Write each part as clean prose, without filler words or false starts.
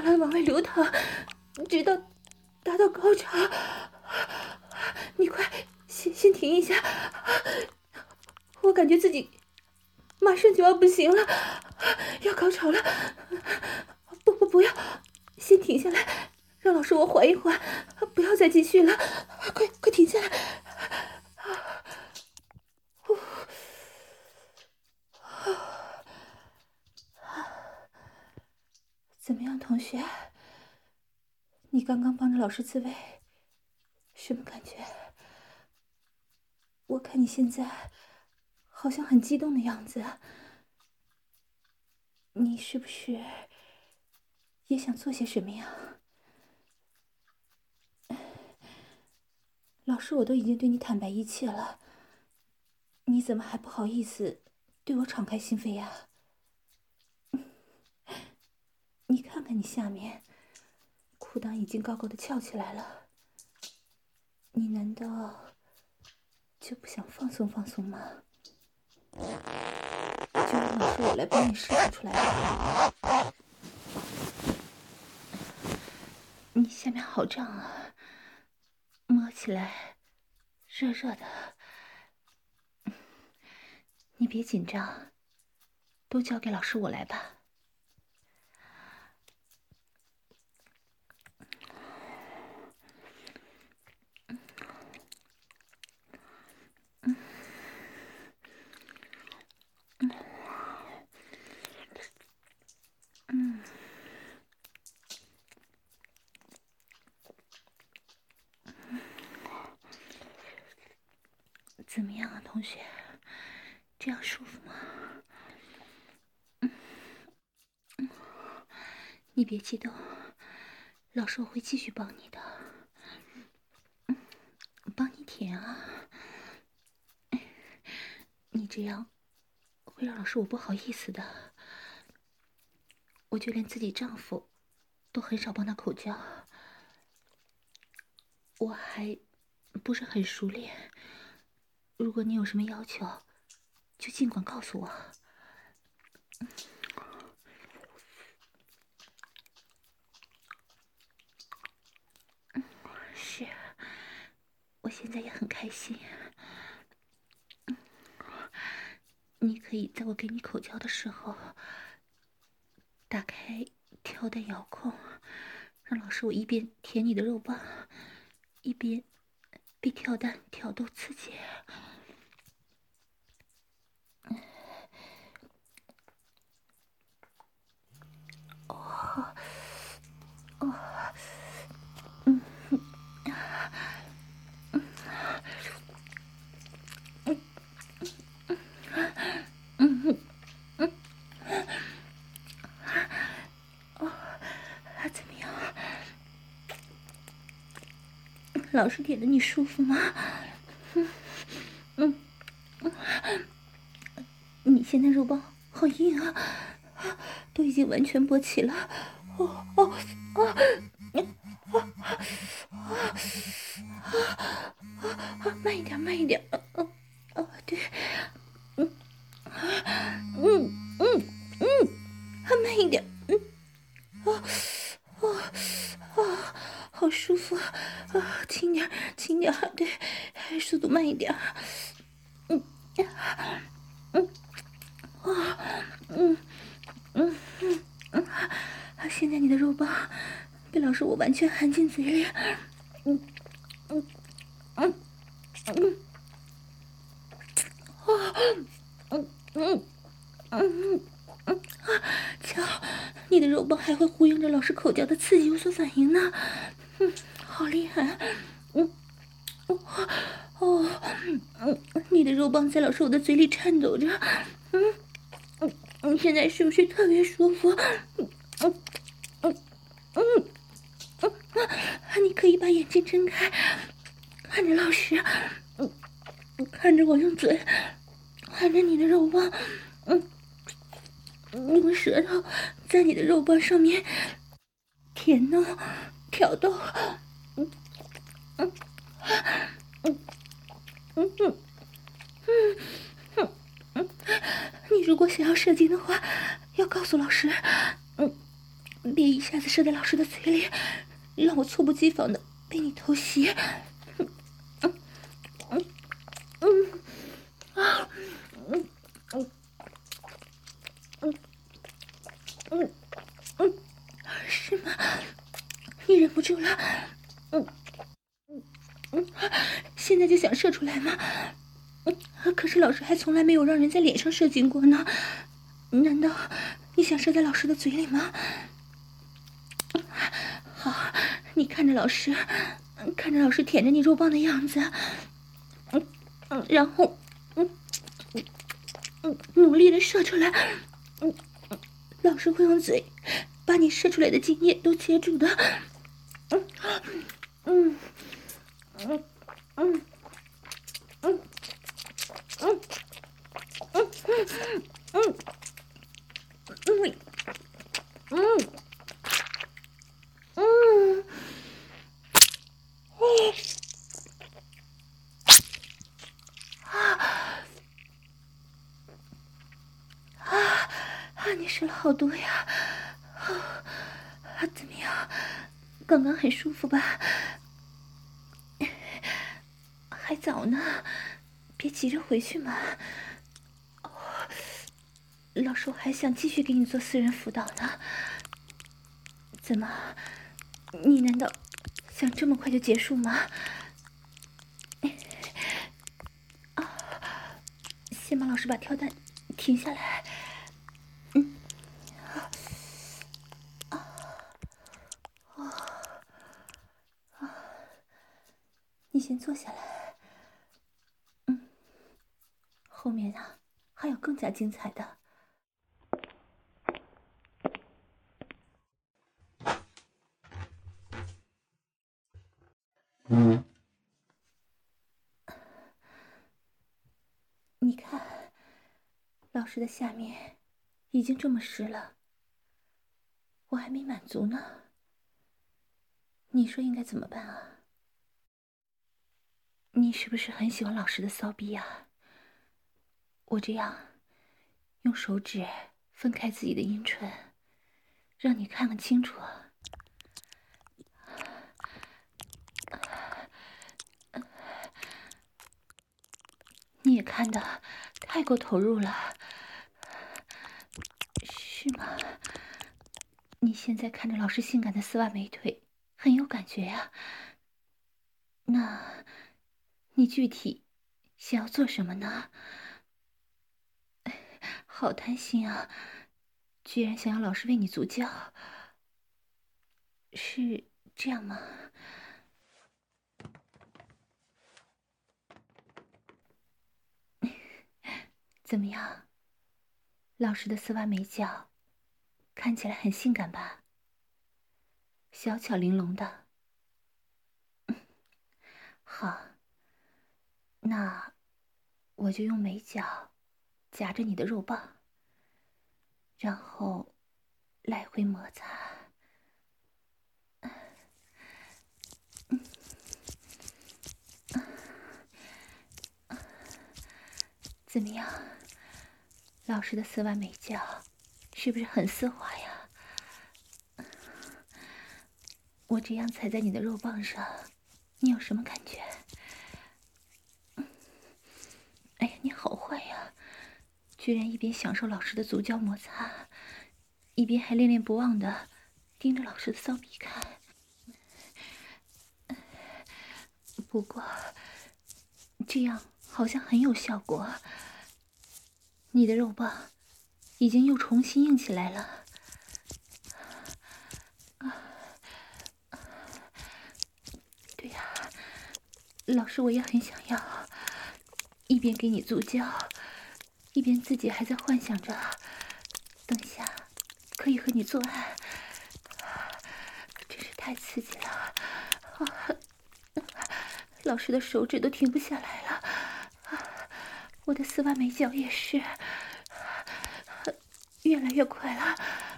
慢慢往外流淌，直到达到高潮。你快先停一下，我感觉自己马上就要不行了，要高潮了。不要，先停下来，让老师我缓一缓，不要再继续了，快停下来。怎么样，同学？你刚刚帮着老师自慰，什么感觉？我看你现在好像很激动的样子，你是不是也想做些什么呀？老师我都已经对你坦白一切了，你怎么还不好意思对我敞开心扉呀？你看看你下面，裤裆已经高高的翘起来了，你难道就不想放松放松吗？就让老师我来帮你释放出来吧。你下面好胀啊，摸起来热热的。你别紧张，都交给老师我来吧。怎么样啊，同学？这样舒服吗？你别激动，老师我会继续帮你的。帮你舔啊！你这样会让老师我不好意思的。我就连自己丈夫都很少帮他口交，我还不是很熟练。如果你有什么要求，就尽管告诉我。是，我现在也很开心。你可以在我给你口交的时候，打开跳蛋遥控，让老师我一边舔你的肉棒，一边被跳蛋挑逗刺激。怎么样？老师舔的你舒服吗？你现在肉棒好硬啊，都已经完全勃起了。慢一点，慢一点。对，慢一点。好舒服啊！轻点，轻点，对，速度慢一点。现在你的肉棒被老师我完全含进嘴里。瞧，你的肉棒还会呼应着老师口交的刺激有所反应呢。好厉害。你的肉棒在老师我的嘴里颤抖着。你现在是不是特别舒服？你可以把眼睛睁开，看着老师，看着我用嘴含着你的肉棒，用舌头在你的肉棒上面舔弄、挑逗。你如果想要射精的话，要告诉老师。 别一下子射在老师的嘴里，让我猝不及防的被你偷袭。是吗？你忍不住了？现在就想射出来吗？可是老师还从来没有让人在脸上射精过呢，难道你想射在老师的嘴里吗？好，你看着老师，看着老师舔着你肉棒的样子，然后努力的射出来，老师会用嘴把你射出来的精液都接住的。你射了好多呀！怎么样？刚刚很舒服吧？还早呢，别急着回去嘛。老师，我还想继续给你做私人辅导呢。怎么？你难道想这么快就结束吗？先帮老师把跳蛋停下来。你先坐下来。后面啊，还有更加精彩的。你看，老师的下面已经这么湿了，我还没满足呢。你说应该怎么办啊？你是不是很喜欢老师的骚逼啊？我这样用手指分开自己的阴唇，让你看个清楚。你也看得太过投入了，是吗？你现在看着老师性感的丝袜美腿，很有感觉呀。那你具体想要做什么呢？好贪心啊，居然想要老师为你足教，是这样吗？怎么样，老师的丝袜美脚看起来很性感吧？小巧玲珑的。好，那我就用美脚夹着你的肉棒，然后来回摩擦。怎么样，老师的丝袜美脚是不是很丝滑呀？我这样踩在你的肉棒上，你有什么感觉？哎呀，你好坏呀，居然一边享受老师的足胶摩擦，一边还恋恋不忘的盯着老师的骚逼看。不过这样好像很有效果，你的肉棒已经又重新硬起来了。对呀，老师我也很想要，一边给你足胶，一边自己还在幻想着等下可以和你做爱，真是太刺激了。老师的手指都停不下来了，我的丝袜美脚也是越来越快了。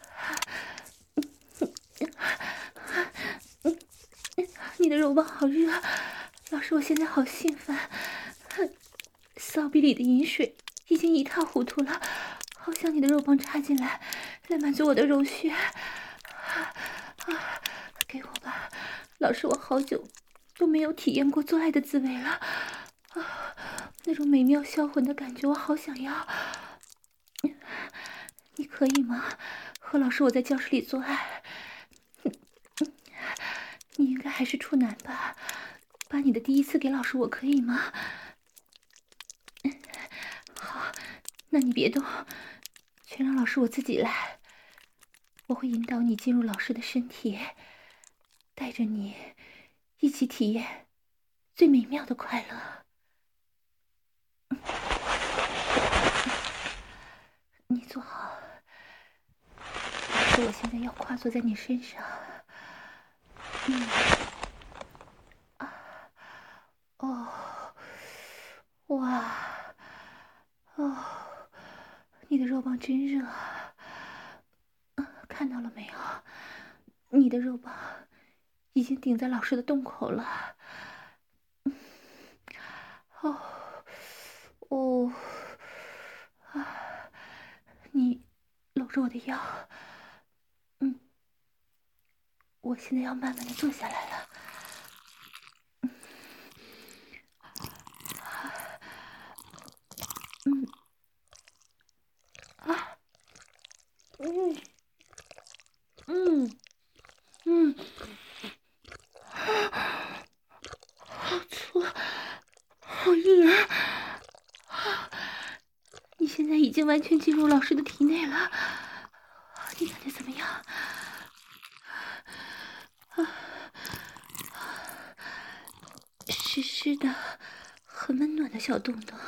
你的肉棒好热，老师我现在好兴奋，骚逼里的饮水已经一塌糊涂了，好想你的肉棒插进来，来满足我的肉穴。 给我吧，老师，我好久都没有体验过做爱的滋味了，那种美妙销魂的感觉，我好想要。你可以吗？和老师我在教室里做爱。你应该还是处男吧？把你的第一次给老师我可以吗？好，那你别动，全让老师我自己来。我会引导你进入老师的身体，带着你一起体验最美妙的快乐。你坐好，老师我现在要跨坐在你身上。哇，你的肉棒真热啊！看到了没有？你的肉棒已经顶在老师的洞口了。你搂着我的腰。我现在要慢慢的坐下来了。好粗，好硬啊！你现在已经完全进入老师的体内了，你感觉怎么样？湿湿的，很温暖的小洞洞。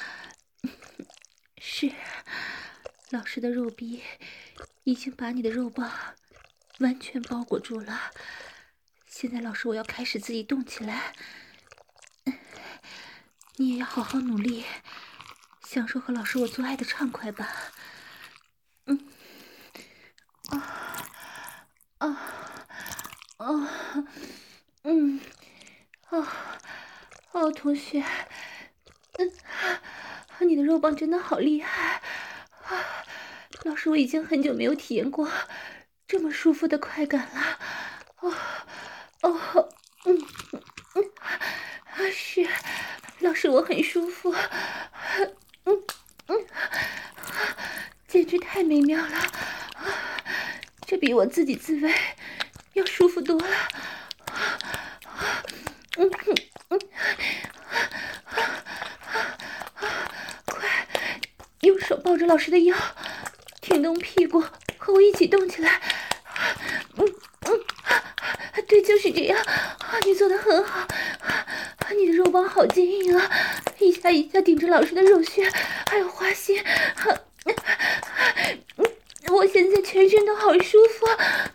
是，老师的肉壁已经把你的肉棒完全包裹住了。现在老师我要开始自己动起来，你也要好好努力，享受和老师我做爱的畅快吧。同学，你的肉棒真的好厉害老师我已经很久没有体验过这么舒服的快感了。是，老师我很舒服，简直太美妙了，这比我自己自慰要舒服多了。快，用手抱着老师的腰，挺动屁股，和我一起动起来。对，就是这样。你做得很好，你的肉棒好坚硬啊，一下一下顶着老师的肉穴，还有花心。我现在全身都好舒服。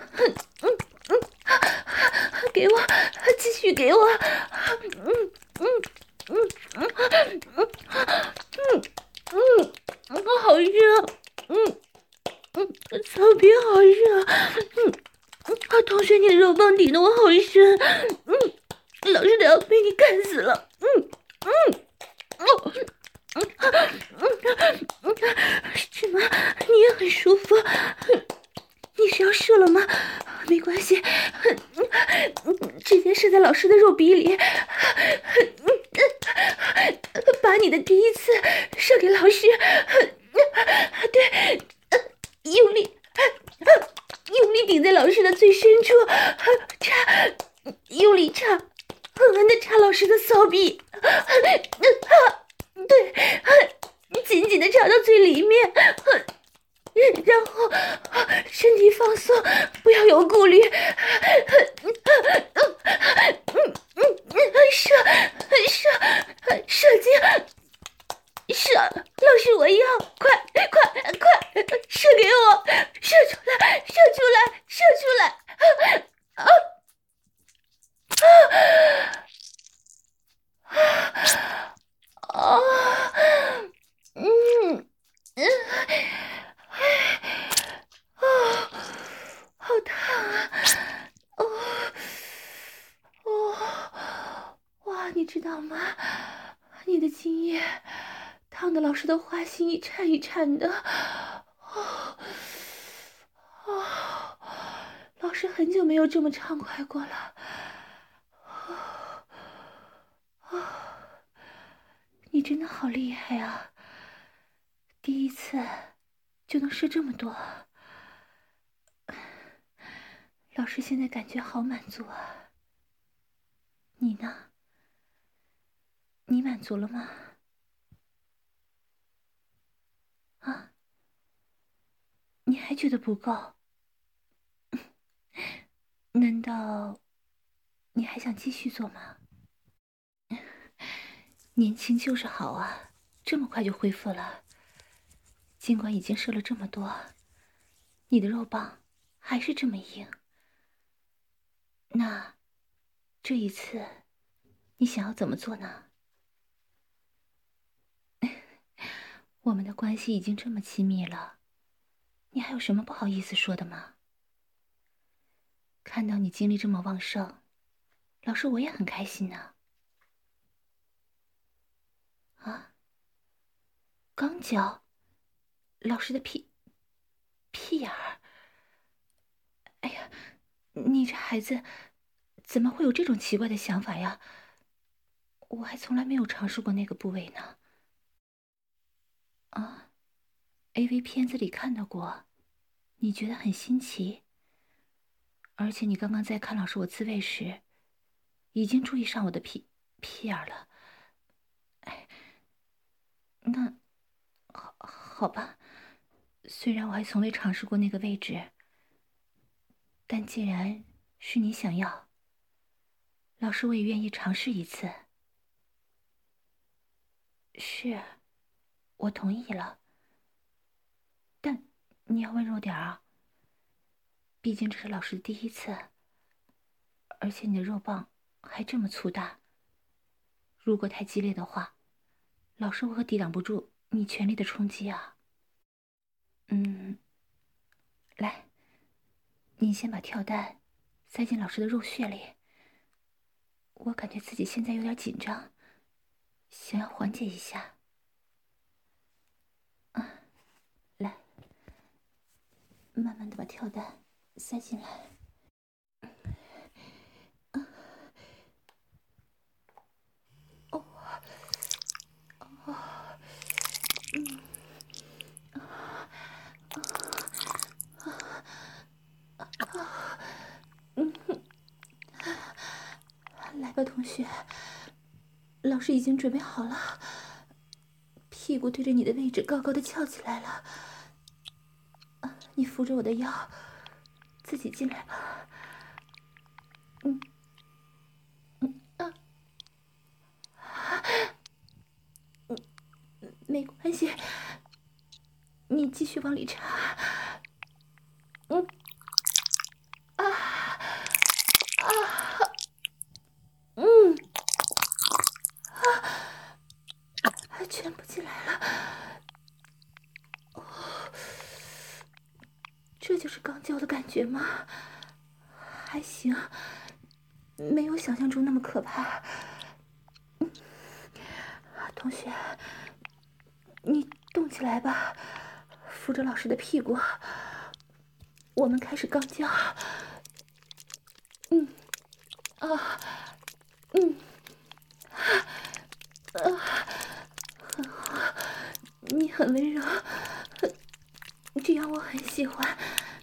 给我，继续给我。好热。草皮好热。同学，你的肉棒顶得我好深。老师都要被你干死了。是吗？你也很舒服。你是要射了吗？没关系，直接射在老师的肉壁里。把你的第一次射给老师。对，用力顶在老师的最深处，插，用力插，狠狠地插老师的骚逼。对，紧紧地插到最里面。然后身体放松，不要有顾虑。射精，老师我要，快射给我，射出来。好烫啊！哇，你知道吗？你的精液烫的老师的花心一颤一颤的。老师很久没有这么畅快过了。你真的好厉害啊！第一次就能射这么多，老师现在感觉好满足啊。你呢？你满足了吗？啊？你还觉得不够？难道你还想继续做吗？年轻就是好啊，这么快就恢复了。尽管已经射了这么多，你的肉棒还是这么硬。那这一次你想要怎么做呢？我们的关系已经这么亲密了，你还有什么不好意思说的吗？看到你精力这么旺盛，老师我也很开心呢。啊？刚交？老师的屁眼儿？哎呀，你这孩子怎么会有这种奇怪的想法呀？我还从来没有尝试过那个部位呢。啊，AV 片子里看到过，你觉得很新奇。而且你刚刚在看老师我自慰时，已经注意上我的屁眼儿了。哎，那好吧，虽然我还从未尝试过那个位置，但既然是你想要，老师我也愿意尝试一次。是，我同意了。但你要温柔点啊，毕竟这是老师的第一次，而且你的肉棒还这么粗大。如果太激烈的话，老师我可抵挡不住你全力的冲击啊。来，你先把跳蛋塞进老师的肉穴里。我感觉自己现在有点紧张，想要缓解一下。来，慢慢的把跳蛋塞进来。来吧，同学，老师已经准备好了，屁股对着你的位置高高的翘起来了。你扶着我的腰，自己进来吧。没关系，你继续往里插。全部进来了。这就是刚交的感觉吗？还行，没有想象中那么可怕。同学，你动起来吧，扶着老师的屁股，我们开始刚交。很好，你很温柔，这样我很喜欢。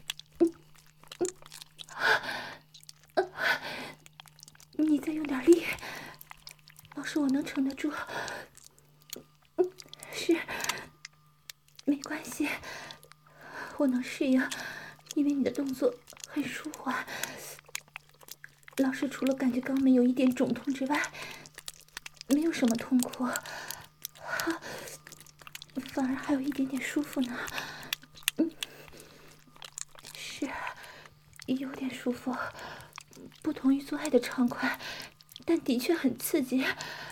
你再用点力，老师我能撑得住。是，没关系，我能适应，因为你的动作很舒缓。老师除了感觉肛门有一点肿痛之外，没有什么痛苦，反而还有一点点舒服呢。是，有点舒服，不同于做爱的畅快，但的确很刺激。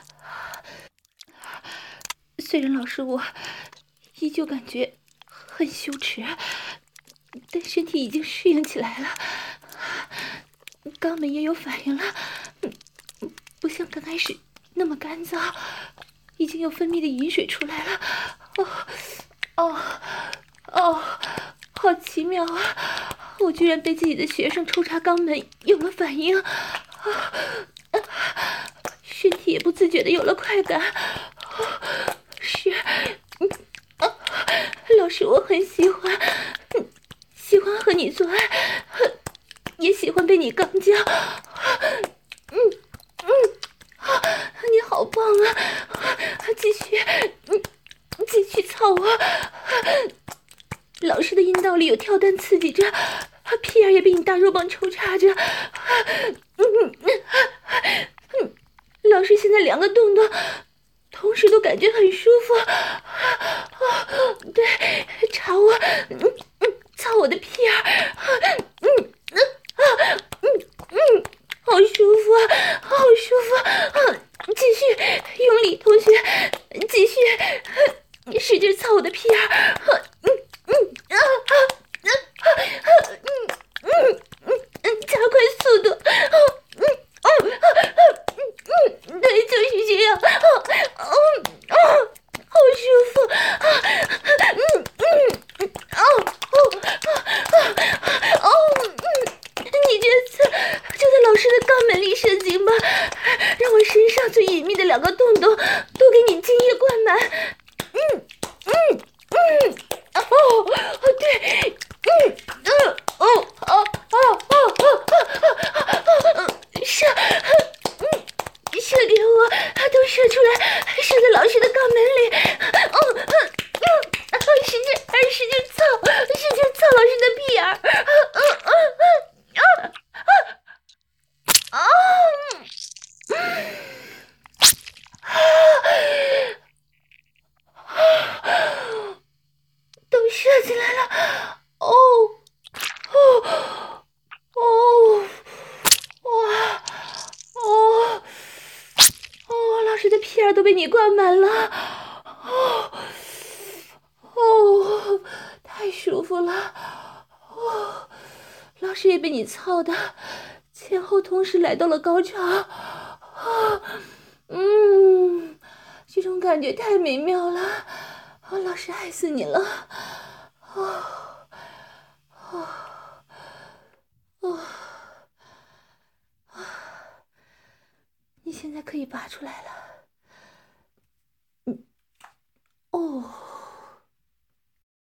虽然老师我依旧感觉很羞耻，但身体已经适应起来了，肛门也有反应了，不像刚开始那么干燥，已经有分泌的饮水出来了。好奇妙啊， 我居然被自己的学生抽插肛门有了反应，身体也不自觉的有了快感。是，老师，我很喜欢，喜欢和你做爱，也喜欢被你肛交。你好棒啊！继续，继续操我。老师的阴道里有跳蛋刺激着，屁眼也被你大肉棒抽插着。老师现在2个洞洞同时都感觉很舒服。对，插我，操我的屁眼，好舒服啊，好舒服。继续用力，同学，继续使劲操我的屁眼。加快速度。对，就是这样。好舒服。你这次就在老师的肛门里射精吧，让我身上最隐秘的2个洞洞都给你精液灌满。对，射给我，都射出来，射在老师的肛门里。使劲操老师的屁眼。都射进来了。老师的屁眼都被你灌满了。太舒服了。老师也被你操的前后同时来到了高潮。这种感觉太美妙了。老师爱死你了。你现在可以拔出来了。